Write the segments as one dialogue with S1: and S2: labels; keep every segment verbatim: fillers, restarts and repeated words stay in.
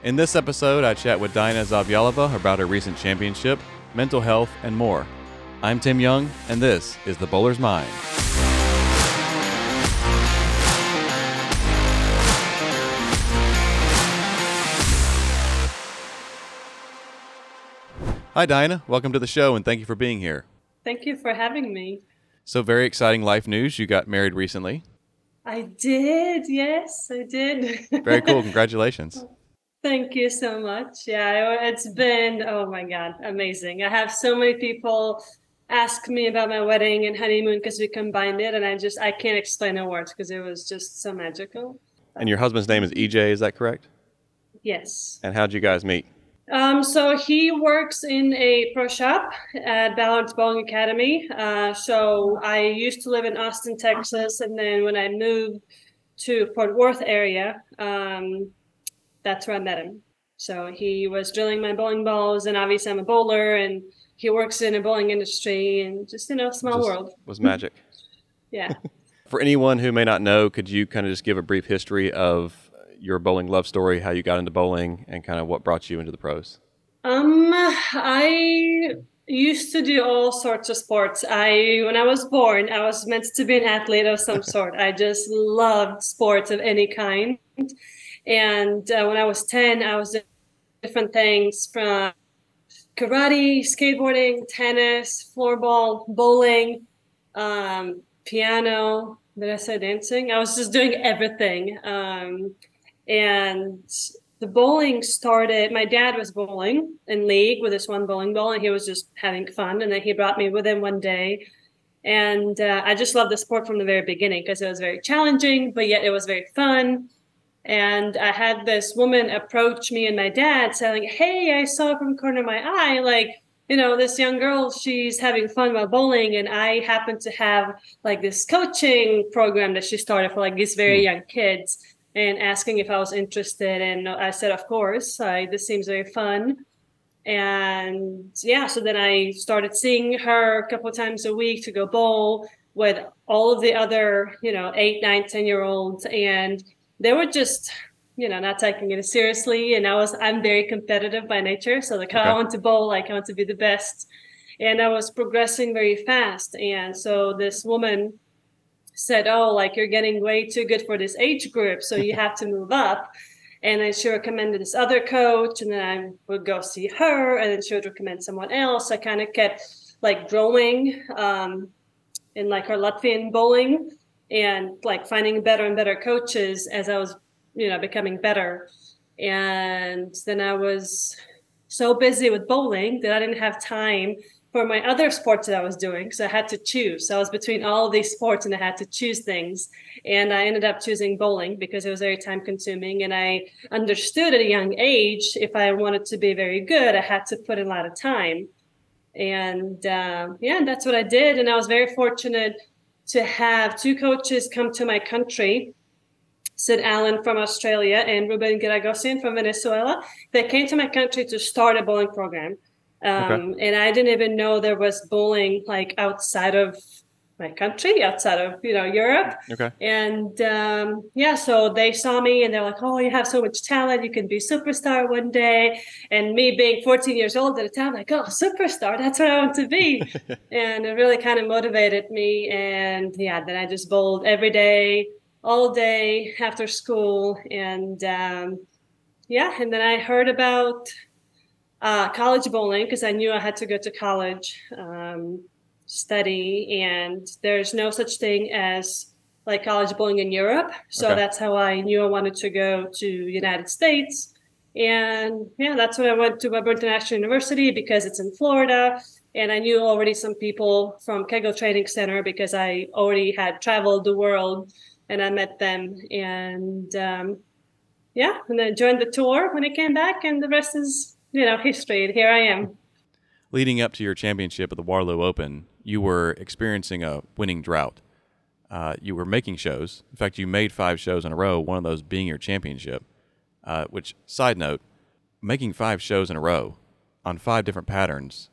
S1: In this episode, I chat with Dinah Zavyalova about her recent championship, mental health, and more. I'm Tim Young, and this is The Bowler's Mind. Hi, Dinah. Welcome to the show, and thank you for being here.
S2: Thank you for having me.
S1: So, very exciting life news. You got married recently.
S2: I did. Yes, I did.
S1: Very cool. Congratulations.
S2: Thank you so much. Yeah, it's been, oh my God, amazing. I have so many people ask me about my wedding and honeymoon because we combined it, and I just, I can't explain in words because it was just so magical.
S1: And your husband's name is E J, is that correct?
S2: Yes.
S1: And how'd you guys meet?
S2: Um, so he works in a pro shop at Balance Bowling Academy. Uh, so I used to live in Austin, Texas, and then when I moved to Fort Worth area, um, that's where I met him. So he was drilling my bowling balls, and obviously I'm a bowler, and he works in a bowling industry, and just, you know, small
S1: Just
S2: world.
S1: Was magic.
S2: Yeah.
S1: For anyone who may not know, could you kind of just give a brief history of your bowling love story, how you got into bowling, and kind of what brought you into the pros?
S2: Um, I used to do all sorts of sports. I, when I was born, I was meant to be an athlete of some sort. I just loved sports of any kind. And uh, when I was ten, I was doing different things from karate, skateboarding, tennis, floorball, bowling, um, piano. Did I say dancing? I was just doing everything. Um, and the bowling started, my dad was bowling in league with this one bowling ball, and he was just having fun. And then he brought me with him one day. And uh, I just loved the sport from the very beginning because it was very challenging, but yet it was very fun. And I had this woman approach me and my dad saying, hey, I saw from the corner of my eye, like, you know, this young girl, she's having fun while bowling. And I happen to have like this coaching program that she started for like these very young kids, and asking if I was interested. And I said, of course, I, this seems very fun. And yeah, so then I started seeing her a couple of times a week to go bowl with all of the other, you know, eight, nine, ten year olds. And they were just, you know, not taking it seriously. And I was, I'm very competitive by nature. So like, okay. I want to bowl, like I want to be the best. And I was progressing very fast. And so this woman said, oh, like you're getting way too good for this age group, so you have to move up. And then she recommended this other coach, and then I would go see her, and then she would recommend someone else. I kind of kept like growing um, in like her Latvian bowling, and like finding better and better coaches as I was, you know, becoming better. And then I was so busy with bowling that I didn't have time for my other sports that I was doing. So I had to choose. So I was between all of these sports and I had to choose things. And I ended up choosing bowling because it was very time consuming. And I understood at a young age, if I wanted to be very good, I had to put in a lot of time. And uh, yeah, that's what I did. And I was very fortunate to have two coaches come to my country, Sid Allen from Australia and Ruben Garagosian from Venezuela. They came to my country to start a bowling program. Um, okay. And I didn't even know there was bowling like outside of my country, outside of, you know, Europe.
S1: Okay.
S2: And um, yeah, so they saw me and they're like, oh, you have so much talent. You can be superstar one day. And me being fourteen years old at the time, like, oh, superstar, that's what I want to be. And it really kind of motivated me. And yeah, then I just bowled every day, all day after school. And um, yeah, and then I heard about Uh, college bowling because I knew I had to go to college, um, study, and there's no such thing as like college bowling in Europe. So okay. That's how I knew I wanted to go to United States. And yeah, that's when I went to Weber International University because it's in Florida. And I knew already some people from Kegel Training Center because I already had traveled the world and I met them. And um, yeah, and then joined the tour when I came back, and the rest is, you know, history. And here I am.
S1: Leading up to your championship at the Warlow Open, you were experiencing a winning drought. Uh, you were making shows. In fact, you made five shows in a row, one of those being your championship, uh, which, side note, making five shows in a row on five different patterns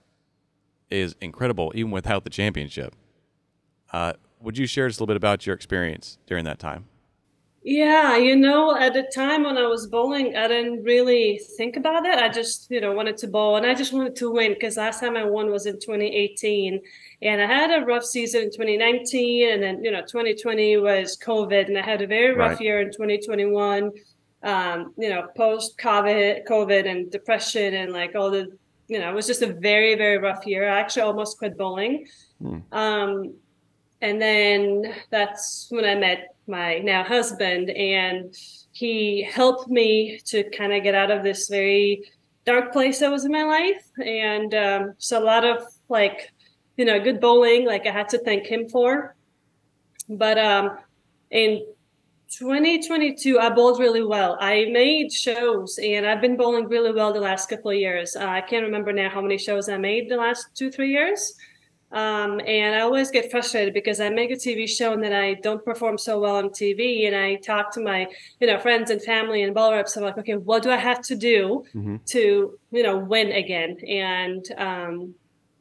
S1: is incredible, even without the championship. Uh, would you share just a little bit about your experience during that time?
S2: Yeah, you know, at the time when I was bowling, I didn't really think about it. I just, you know, wanted to bowl and I just wanted to win because last time I won was in twenty eighteen. And I had a rough season in twenty nineteen. And then, you know, twenty twenty was COVID. And I had a very
S1: Right.
S2: rough year in twenty twenty-one, um, you know, post COVID, COVID and depression and like all the, you know, it was just a very, very rough year. I actually almost quit bowling.
S1: Hmm.
S2: Um, and then that's when I met my now husband, and he helped me to kind of get out of this very dark place that was in my life. And um, so a lot of like, you know, good bowling, like I had to thank him for. But um, in twenty twenty-two, I bowled really well. I made shows and I've been bowling really well the last couple of years. Uh, I can't remember now how many shows I made the last two, three years. Um, and I always get frustrated because I make a T V show and then I don't perform so well on T V. And I talk to my, you know, friends and family and ball reps. I'm like, okay, what do I have to do
S1: Mm-hmm.
S2: to, you know, win again? And um,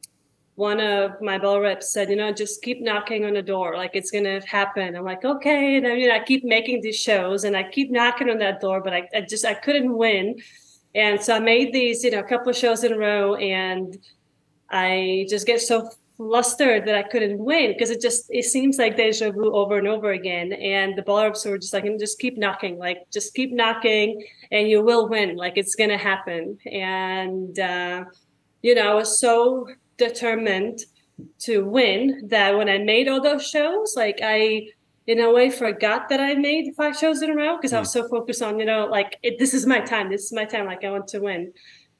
S2: one of my ball reps said, you know, just keep knocking on the door, like it's gonna happen. I'm like, okay. And I mean, I keep making these shows and I keep knocking on that door, but I, I just I couldn't win. And so I made these, you know, a couple of shows in a row, and I just get so flustered that I couldn't win because it just it seems like deja vu over and over again. And the ball ups were just like, just keep knocking, like just keep knocking, and you will win. Like it's gonna happen. And uh, you know, I was so determined to win that when I made all those shows, like I in a way forgot that I made five shows in a row because I
S1: Hmm.
S2: was so focused on, you know, like it, this is my time, this is my time, like I want to win.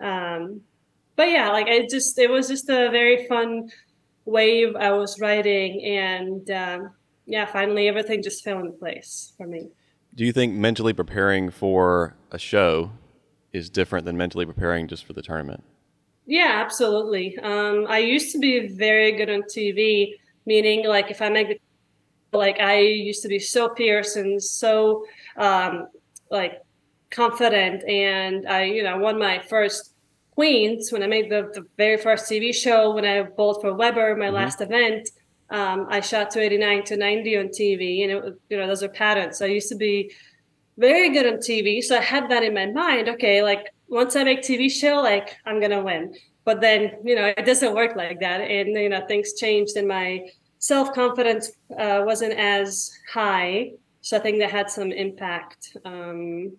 S2: Um, but yeah, like it just it was just a very fun wave I was riding, and um, yeah, finally everything just fell in place for me.
S1: Do you think mentally preparing for a show is different than mentally preparing just for the tournament?
S2: Yeah, absolutely. Um, I used to be very good on T V, meaning like if I make the like I used to be so fierce and so um, like confident, and I you know won my first queens when I made the, the very first T V show when I bowled for Weber, my
S1: Mm-hmm.
S2: last event. Um, I shot to eighty-nine to ninety on T V, and it, you know those are patterns. So I used to be very good on T V, so I had that in my mind. Okay, like once I make T V show, like I'm gonna win. But then you know it doesn't work like that, and you know things changed, and my self confidence uh, wasn't as high. So I think that had some impact. Um,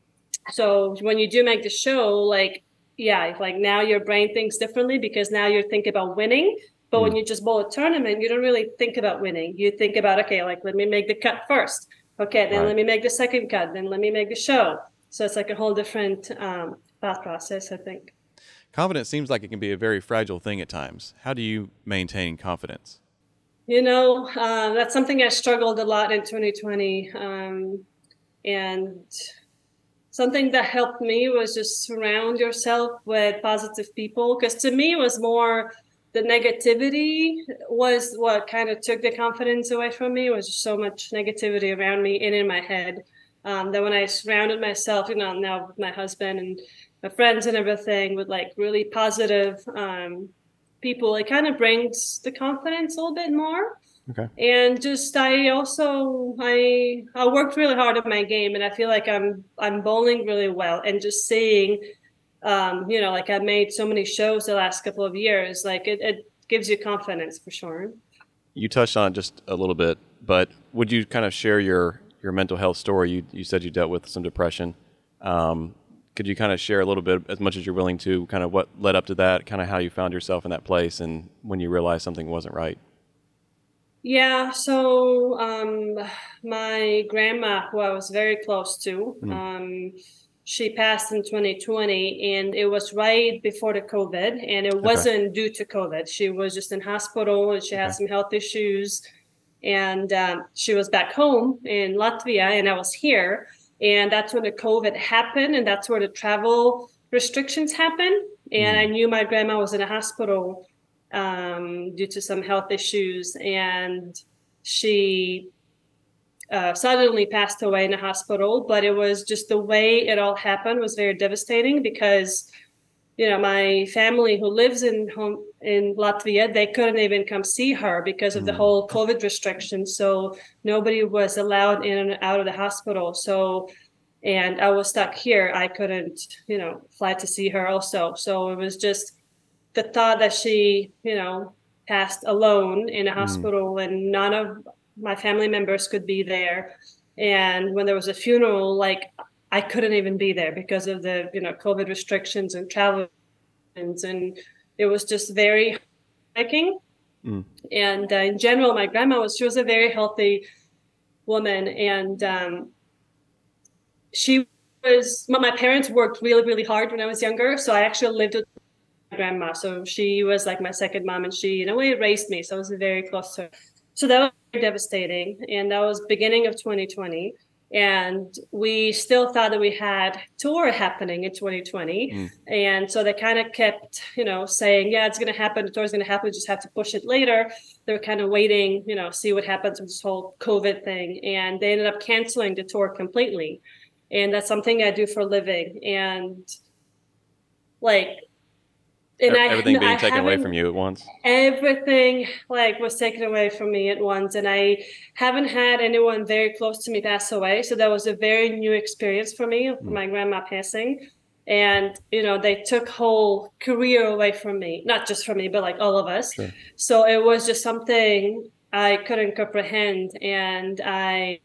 S2: so when you do make the show, like yeah, like now your brain thinks differently because now you're thinking about winning. But when
S1: Mm.
S2: you just bowl a tournament, you don't really think about winning. You think about okay, like let me make the cut first. Okay, then
S1: Right.
S2: let me make the second cut. Then let me make the show. So it's like a whole different um, thought process, I think.
S1: Confidence seems like it can be a very fragile thing at times. How do you maintain confidence?
S2: You know, uh, that's something I struggled a lot in twenty twenty. Um, and something that helped me was just surround yourself with positive people. Because to me, it was more the negativity was what kind of took the confidence away from me. It was just so much negativity around me and in my head. Um, that when I surrounded myself, you know, now with my husband and my friends and everything, with like really positive um, people, it kind of brings the confidence a little bit more.
S1: Okay.
S2: And just I also I I worked really hard at my game, and I feel like I'm I'm bowling really well, and just seeing um you know like I made so many shows the last couple of years, like it, it gives you confidence for sure.
S1: You touched on it just a little bit, but would you kind of share your, your mental health story? You, you said you dealt with some depression. Um, could you kind of share a little bit, as much as you're willing to, kind of what led up to that, kind of how you found yourself in that place and when you realized something wasn't right?
S2: Yeah, so um my grandma, who I was very close to,
S1: Mm.
S2: um she passed in twenty twenty, and it was right before the COVID, and it
S1: Okay.
S2: wasn't due to COVID. She was just in hospital and she had
S1: Okay.
S2: some health issues, and um, she was back home in Latvia and I was here, and that's when the COVID happened, and that's where the travel restrictions happened, and I
S1: Mm.
S2: knew my grandma was in a hospital um, due to some health issues, and she uh, suddenly passed away in a hospital. But it was just the way it all happened was very devastating because you know my family who lives in home in Latvia, they couldn't even come see her because of the
S1: Mm.
S2: whole COVID restrictions. So nobody was allowed in and out of the hospital. So, and I was stuck here. I couldn't, you know, fly to see her also. So it was just the thought that she, you know, passed alone in a
S1: Mm.
S2: hospital and none of my family members could be there. And when there was a funeral, like I couldn't even be there because of the, you know, COVID restrictions and travel. And it was just very hiking.
S1: Mm.
S2: And uh, in general, my grandma was, she was a very healthy woman. And um, she was, my parents worked really, really hard when I was younger. So I actually lived with my grandma. So she was like my second mom and she, in a way, raised me. So I was very close to her. So that was very devastating. And that was beginning of twenty twenty. And we still thought that we had tour happening in twenty twenty. Mm. And so they kind of kept, you know, saying, yeah, it's going to happen. The tour's going to happen. We just have to push it later. They were kind of waiting, you know, see what happens with this whole COVID thing. And they ended up canceling the tour completely. And that's something I do for a living. And like, and
S1: everything
S2: I,
S1: being
S2: I
S1: taken away from you at once.
S2: Everything like was taken away from me at once, and I haven't had anyone very close to me pass away. So that was a very new experience for me, mm. my grandma passing. And you know, they took whole career away from me, not just from me, but like all of us. Sure. So it was just something I couldn't comprehend, and I.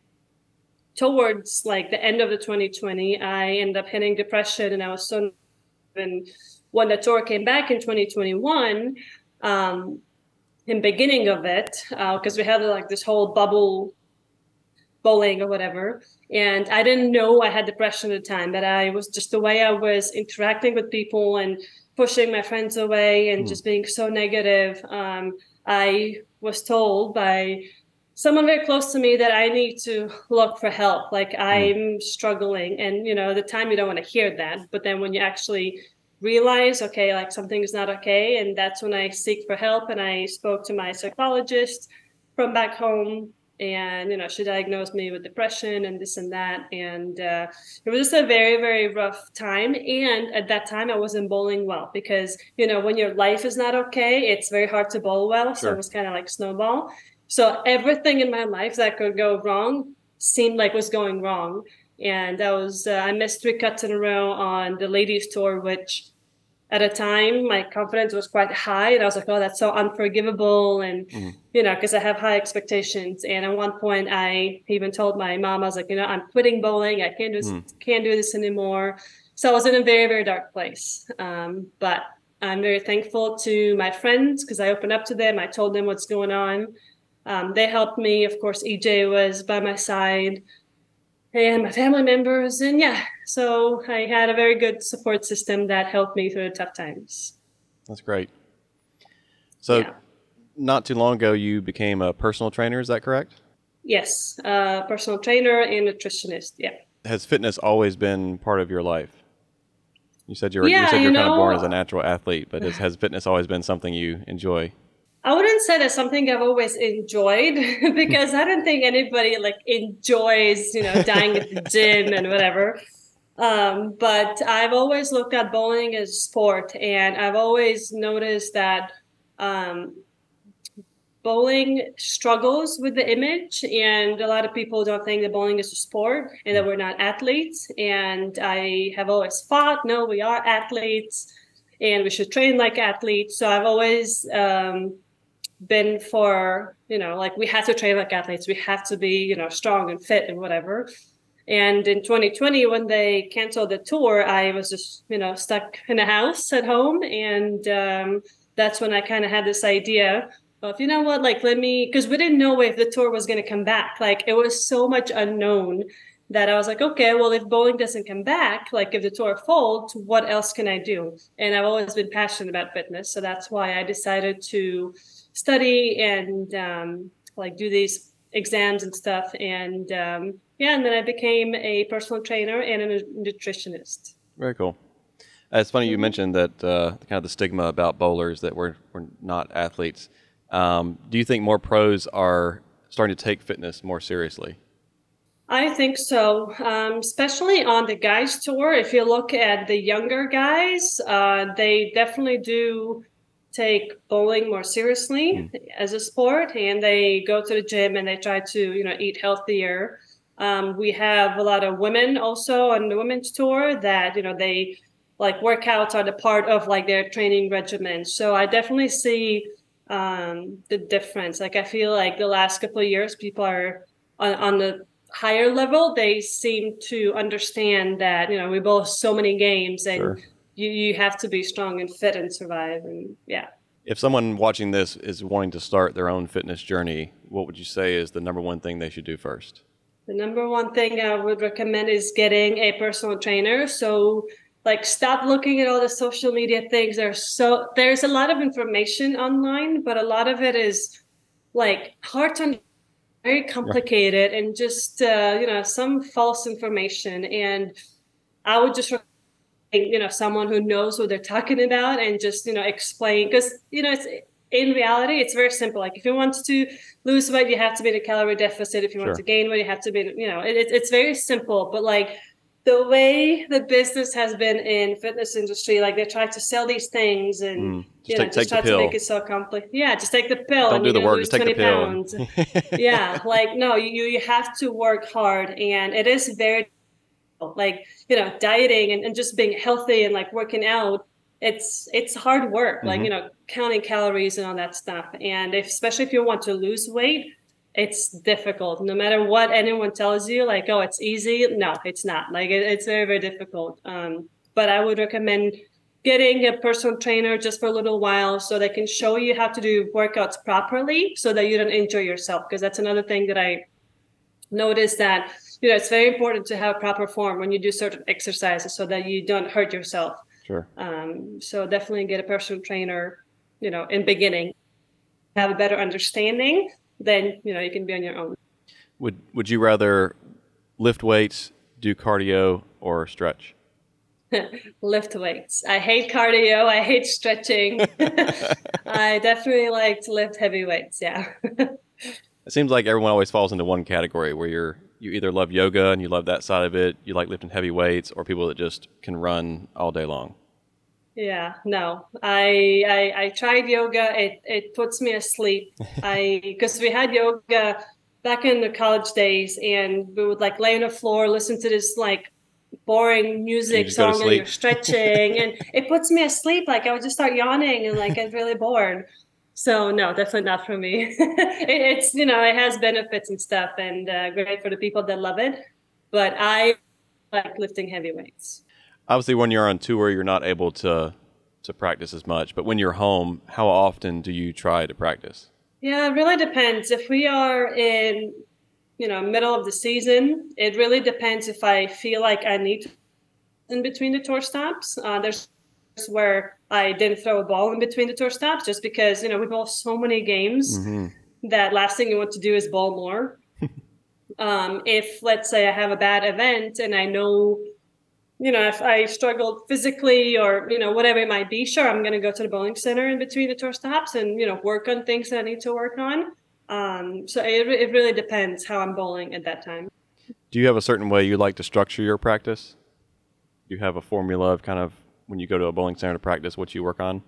S2: Towards like the end of the twenty twenty, I ended up hitting depression, and I was so. And when the tour came back in twenty twenty-one, um, in beginning of it, because uh, we had like this whole bubble bowling or whatever, and I didn't know I had depression at the time, but I was just the way I was interacting with people and pushing my friends away and mm. just being so negative. Um, I was told by someone very close to me that I need to look for help. Like I'm mm. struggling. And, you know, at the time you don't want to hear that. But then when you actually realize, okay, like something is not okay. And that's when I seek for help. And I spoke to my psychologist from back home. And, you know, she diagnosed me with depression and this and that. And uh, it was just a very, very rough time. And at that time, I wasn't bowling well because, you know, when your life is not okay, it's very hard to bowl well. Sure. So it was kind of like snowball. So everything in my life that could go wrong seemed like was going wrong. And I was, uh, I missed three cuts in a row on the ladies tour, which at a time my confidence was quite high. And I was like, oh, that's so unforgivable. And, mm-hmm. you know, because I have high expectations. And at one point I even told my mom, I was like, you know, I'm quitting bowling. I can't do this, mm. can't do this anymore. So I was in a very, very dark place. Um, but I'm very thankful to my friends because I opened up to them. I told them what's going on. Um, they helped me. Of course, E J was by my side and my family members. And yeah, so I had a very good support system that helped me through the tough times.
S1: That's great. So yeah. Not too long ago, you became a personal trainer. Is that correct?
S2: Yes, uh, personal trainer and nutritionist. Yeah.
S1: Has fitness always been part of your life? You said you were,
S2: yeah,
S1: you said you're
S2: you
S1: kind
S2: know,
S1: of born as a natural athlete, but has, has fitness always been something you enjoy?
S2: I wouldn't say that's something I've always enjoyed because I don't think anybody like enjoys, you know, dying at the gym and whatever. Um, but I've always looked at bowling as sport, and I've always noticed that um, bowling struggles with the image, and a lot of people don't think that bowling is a sport and that we're not athletes. And I have always thought, no, we are athletes and we should train like athletes. So I've always um, been for, you know, like we have to train like athletes. We have to be, you know, strong and fit and whatever. And in twenty twenty, when they canceled the tour, I was just, you know, stuck in a house at home. And um, that's when I kind of had this idea of, you know what, like, let me, because we didn't know if the tour was going to come back. Like, it was so much unknown that I was like, okay, well, if bowling doesn't come back, like if the tour folds, what else can I do? And I've always been passionate about fitness. So that's why I decided to study and um, like do these exams and stuff. And um, yeah, and then I became a personal trainer and a nutritionist.
S1: Very cool. Uh, it's funny you mentioned that uh, kind of the stigma about bowlers that we're, we're not athletes. Um, do you think more pros are starting to take fitness more seriously?
S2: I think so, um, especially on the guys tour. If you look at the younger guys, uh, they definitely do take bowling more seriously mm. as a sport, and they go to the gym and they try to, you know, eat healthier. Um, we have a lot of women also on the women's tour that, you know, they like workouts are the part of like their training regimen. So I definitely see um, the difference. Like I feel like the last couple of years, people are on, on the higher level. They seem to understand that, you know, we bowl so many games and sure. you, you have to be strong and fit and survive. And yeah.
S1: If someone watching this is wanting to start their own fitness journey, what would you say is the number one thing they should do first?
S2: The number one thing I would recommend is getting a personal trainer. So like stop looking at all the social media things. There's so there's a lot of information online, but a lot of it is like hard to understand, very complicated right. and just uh, you know, some false information. And I would just recommend, you know, someone who knows what they're talking about and just, you know, explain, because, you know, it's in reality, it's very simple. Like if you want to lose weight, you have to be in a calorie deficit. If you want sure. to gain weight, you have to be, you know, it, it's very simple. But like the way the business has been in fitness industry, like they try to sell these things and, mm,
S1: just
S2: you know,
S1: take,
S2: just
S1: take
S2: try to make it so complex. Yeah, just take the pill.
S1: Don't
S2: and
S1: do
S2: you're
S1: the work,
S2: lose
S1: just take the pill.
S2: Pounds. Yeah, like no, you, you have to work hard, and it is very like, you know, dieting and, and just being healthy and like working out. It's it's hard work, like, mm-hmm. you know, counting calories and all that stuff. And if, especially if you want to lose weight, it's difficult. No matter what anyone tells you, like, oh, it's easy. No, it's not. Like, it, it's very, very difficult. Um, but I would recommend getting a personal trainer just for a little while so they can show you how to do workouts properly so that you don't injure yourself. Because that's another thing that I noticed, that, you know, it's very important to have proper form when you do certain exercises so that you don't hurt yourself.
S1: Sure.
S2: Um, so definitely get a personal trainer, you know, in beginning, have a better understanding, then, you know, you can be on your own.
S1: Would Would you rather lift weights, do cardio, or stretch?
S2: Lift weights. I hate cardio. I hate stretching. I definitely like to lift heavy weights. Yeah.
S1: It seems like everyone always falls into one category where you're you either love yoga and you love that side of it, you like lifting heavy weights, or people that just can run all day long.
S2: Yeah, no, I I, I tried yoga. It it puts me asleep. I because we had yoga back in the college days, and we would like lay on the floor, listen to this like boring music song, and you're stretching, and it puts me asleep. Like I would just start yawning and like get really bored. So no, definitely not for me. it, it's, you know, it has benefits and stuff, and uh, great for the people that love it. But I like lifting heavy weights.
S1: Obviously, when you're on tour, you're not able to to practice as much. But when you're home, how often do you try to practice?
S2: Yeah, it really depends. If we are in, you know, middle of the season, it really depends if I feel like I need to in between the tour stops. Uh, there's where I didn't throw a ball in between the tour stops just because, you know, we bowl so many games mm-hmm. that last thing you want to do is bowl more. um, if, let's say, I have a bad event and I know, you know, if I struggled physically or, you know, whatever it might be, sure, I'm going to go to the bowling center in between the tour stops and, you know, work on things that I need to work on. Um, so it, it really depends how I'm bowling at that time.
S1: Do you have a certain way you like to structure your practice? Do you have a formula of kind of when you go to a bowling center to practice what you work on?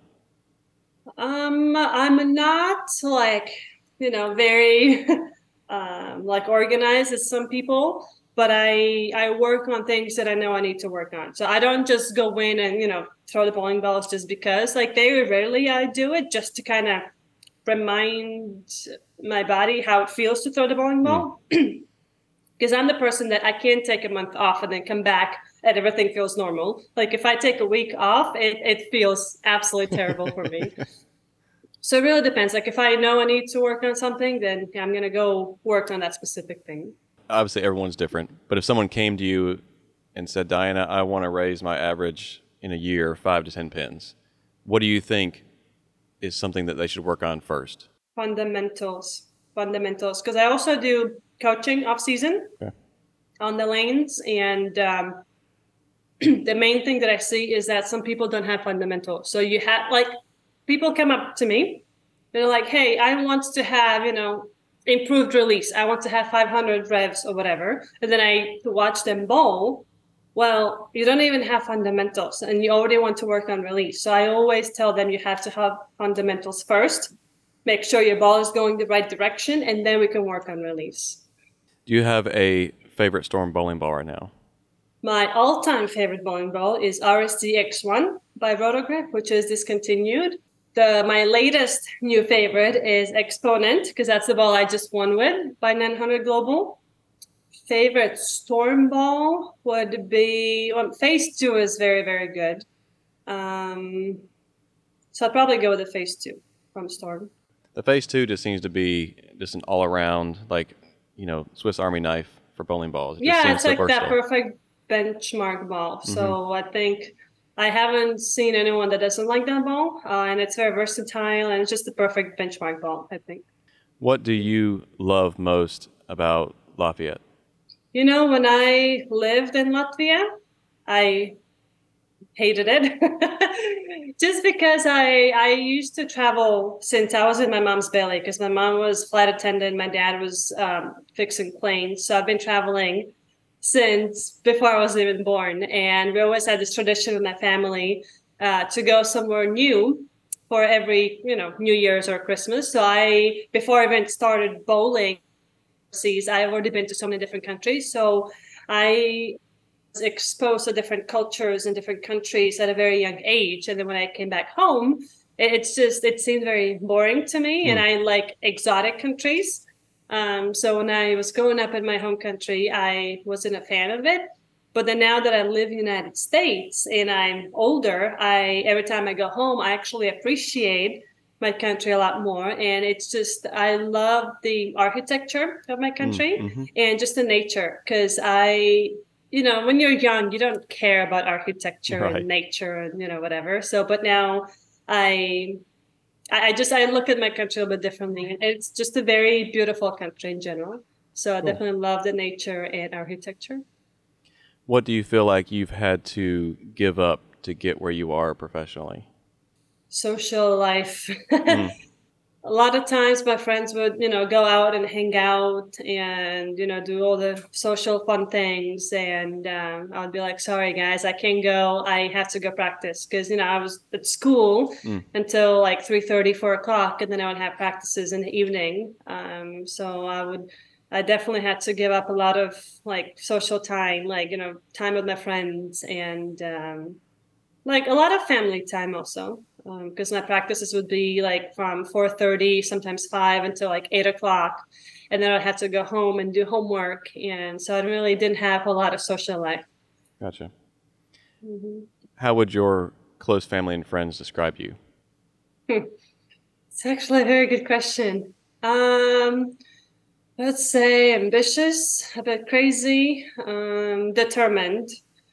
S2: Um, I'm not like, you know, very um, like organized as some people, but I I work on things that I know I need to work on. So I don't just go in and, you know, throw the bowling balls just because. Like very rarely I do it just to kind of remind my body how it feels to throw the bowling ball. Mm. Because I'm the person that I can't take a month off and then come back and everything feels normal. Like if I take a week off, it, it feels absolutely terrible for me. So it really depends. Like if I know I need to work on something, then I'm going to go work on that specific thing.
S1: Obviously, everyone's different. But if someone came to you and said, Diana, I want to raise my average in a year five to ten pins, what do you think is something that they should work on first?
S2: Fundamentals. Fundamentals. Because I also do coaching off season okay. on the lanes. And um, the main thing that I see is that some people don't have fundamentals. So you have like people come up to me. They're like, hey, I want to have, you know, improved release. I want to have five hundred revs or whatever. And then I watch them bowl Well, you don't even have fundamentals and you already want to work on release. So I always tell them you have to have fundamentals first, make sure your ball is going the right direction, and then we can work on release.
S1: Do you have a favorite Storm bowling ball right now?
S2: My all-time favorite bowling ball is R S D X one by Rotogrip, which is discontinued. The my latest new favorite is Exponent, because that's the ball I just won with by nine hundred Global. Favorite Storm ball would be, well, Phase two is very, very good. Um, so I'd probably go with the Phase two from Storm.
S1: The Phase Two just seems to be just an all around, like, you know, Swiss Army knife for bowling balls. It just
S2: Yeah,
S1: seems
S2: it's
S1: so
S2: like that
S1: versatile.
S2: perfect benchmark ball.
S1: Hmm.
S2: So I think I haven't seen anyone that doesn't like that ball, uh, and it's very versatile and it's just the perfect benchmark ball, I think.
S1: What do you love most about Lafayette?
S2: You know, when I lived in Latvia, I hated it just because I I used to travel since I was in my mom's belly because my mom was flight attendant, my dad was um, fixing planes, so I've been traveling since before I was even born, and we always had this tradition with my family uh, to go somewhere new for every you know New Year's or Christmas. So I before I even started bowling overseas, I've already been to so many different countries, so I exposed to different cultures and different countries at a very young age. And then when I came back home, it's just it seemed very boring to me, and
S1: Hmm.
S2: I like exotic countries. Um, so when I was growing up in my home country, I wasn't a fan of it. But then now that I live in the United States and I'm older, I every time I go home, I actually appreciate my country a lot more. And it's just I love the architecture of my country
S1: Mm-hmm.
S2: and just the nature because I you know, when you're young, you don't care about architecture and
S1: Right.
S2: nature and you know whatever. So, but now I, I just I look at my country a little bit differently. It's just a very beautiful country in general. So I
S1: Cool.
S2: definitely love the nature and architecture.
S1: What do you feel like you've had to give up to get where you are professionally?
S2: Social life.
S1: Mm.
S2: A lot of times my friends would you know go out and hang out and you know do all the social fun things, and um, I would be like, sorry guys, I can't go, I have to go practice because you know I was at school
S1: Mm.
S2: until like three thirty, four o'clock, and then I would have practices in the evening. Um, so I would I definitely had to give up a lot of like social time, like you know time with my friends, and um, like a lot of family time also, because um, my practices would be like from four thirty, sometimes five until like eight o'clock, and then I had to go home and do homework, and so I really didn't have a lot of social life.
S1: Gotcha.
S2: Mm-hmm.
S1: How would your close family and friends describe you?
S2: It's actually a very good question. Um, let's say ambitious, a bit crazy, um, determined,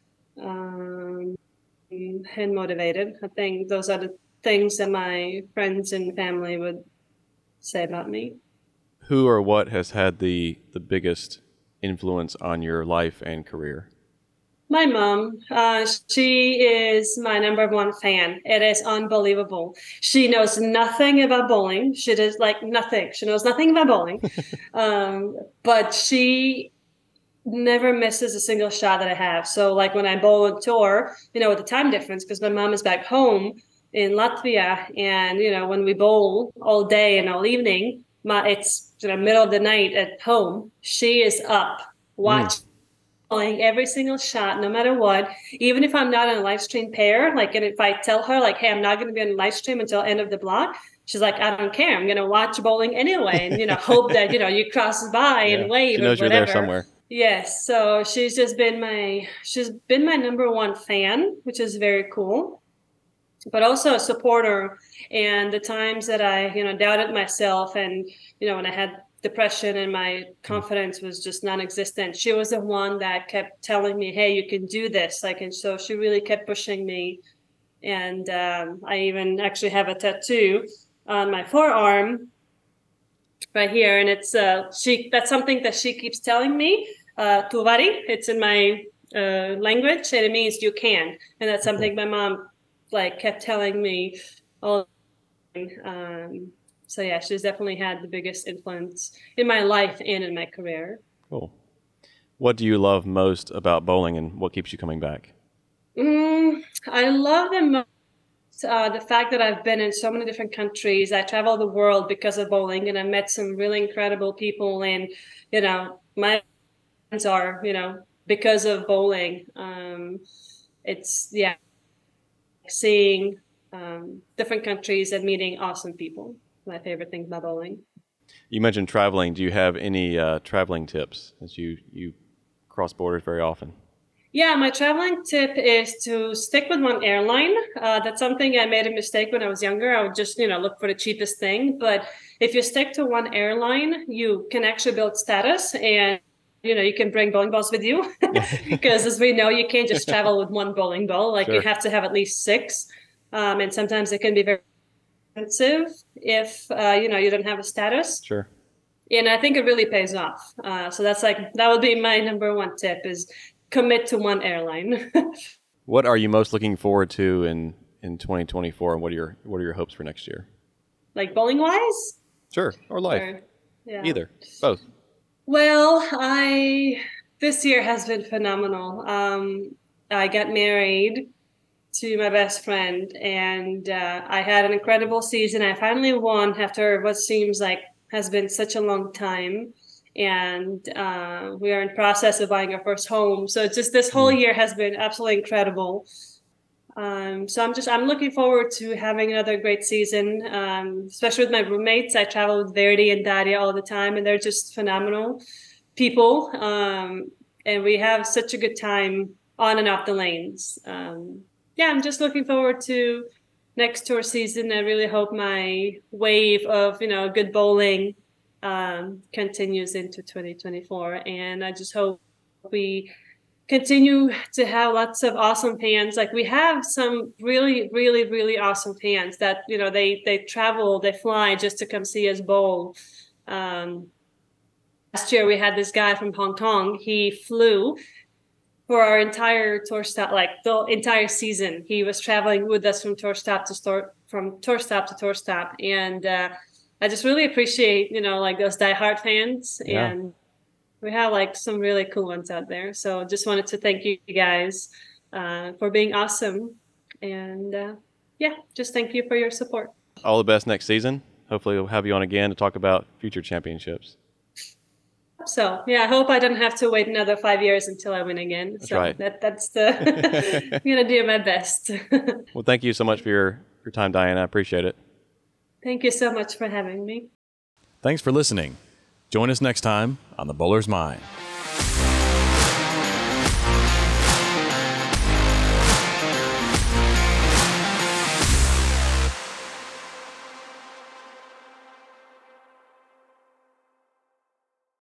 S2: um, and motivated. I think those are the things that my friends and family would say about me.
S1: Who or what has had the the biggest influence on your life and career?
S2: My mom, uh, she is my number one fan. It is unbelievable. She knows nothing about bowling. She does like nothing. She knows nothing about bowling. Um, but she never misses a single shot that I have. So like when I bowl on tour, you know, with the time difference, because my mom is back home in Latvia, and you know, when we bowl all day and all evening, my it's you know middle of the night at home. She is up
S1: Mm.
S2: watching every single shot, no matter what. Even if I'm not on a live stream pair, like, and if I tell her, like, hey, I'm not going to be on a live stream until end of the block, she's like, I don't care. I'm going to watch bowling anyway, and you know, hope that you know you cross by
S1: Yeah.
S2: and
S1: She
S2: wave or
S1: knows you're there
S2: whatever.
S1: somewhere.
S2: Yes, so she's just been my she's been my number one fan, which is very cool, but also a supporter. And the times that I, you know, doubted myself, and you know, when I had depression and my
S1: Mm.
S2: confidence was just non-existent, she was the one that kept telling me, "Hey, you can do this." Like, and so she really kept pushing me. And um, I even actually have a tattoo on my forearm right here, and it's uh, she. That's something that she keeps telling me. Uh, Tuvari. It's in my uh, language, and it means you can. And that's
S1: Oh, cool.
S2: something my mom like kept telling me all the time. Um, so yeah, she's definitely had the biggest influence in my life and in my career.
S1: Cool. What do you love most about bowling, and what keeps you coming back?
S2: Mm, I love the most uh, the fact that I've been in so many different countries. I travel the world because of bowling, and I met some really incredible people. And you know, my friends are you know because of bowling. Um, it's yeah, seeing um, different countries and meeting awesome people. My favorite thing about bowling.
S1: You mentioned traveling. Do you have any uh, traveling tips as you, you cross borders very often?
S2: Yeah, my traveling tip is to stick with one airline. Uh, that's something I made a mistake when I was younger. I would just, you know, look for the cheapest thing. But if you stick to one airline, you can actually build status, and, you know, you can bring bowling balls with you. Because as we know, you can't just travel with one bowling ball. Like you
S1: Sure.
S2: have to have at least six. Um, and sometimes it can be very expensive if, uh, you know, you don't have a status.
S1: Sure.
S2: And I think it really pays off. Uh, so that's like, that would be my number one tip is commit to one airline.
S1: What are you most looking forward to in, in twenty twenty-four, and what are your what are your hopes for next year?
S2: Like bowling wise?
S1: Sure, or life,
S2: Or, yeah.
S1: either, both.
S2: Well, I this year has been phenomenal. Um, I got married to my best friend, and uh, I had an incredible season. I finally won after what seems like has been such a long time. And uh, we are in process of buying our first home. So it's just this whole
S1: Mm.
S2: year has been absolutely incredible. Um, so I'm just I'm looking forward to having another great season, um, especially with my roommates. I travel with Verdi and Daria all the time, and they're just phenomenal people. Um, and we have such a good time on and off the lanes. Um, yeah, I'm just looking forward to next tour season. I really hope my wave of you know good bowling um, continues into twenty twenty-four, and I just hope we continue to have lots of awesome fans. Like we have some really, really, really awesome fans that you know they they travel, they fly just to come see us bowl. Um, last year we had this guy from Hong Kong. He flew for our entire tour stop, like the entire season. He was traveling with us from tour stop to store, from tour stop to tour stop, and uh, I just really appreciate you know like those diehard fans
S1: Yeah.
S2: and we have like some really cool ones out there. So just wanted to thank you guys uh, for being awesome. And uh, yeah, just thank you for your support.
S1: All the best next season. Hopefully we'll have you on again to talk about future championships.
S2: So yeah, I hope I don't have to wait another five years until I win again.
S1: That's
S2: so
S1: right.
S2: that that's the I'm gonna do my best.
S1: Well, thank you so much for your, your time, Diana. I appreciate it.
S2: Thank you so much for having me.
S1: Thanks for listening. Join us next time on The Bowler's Mind.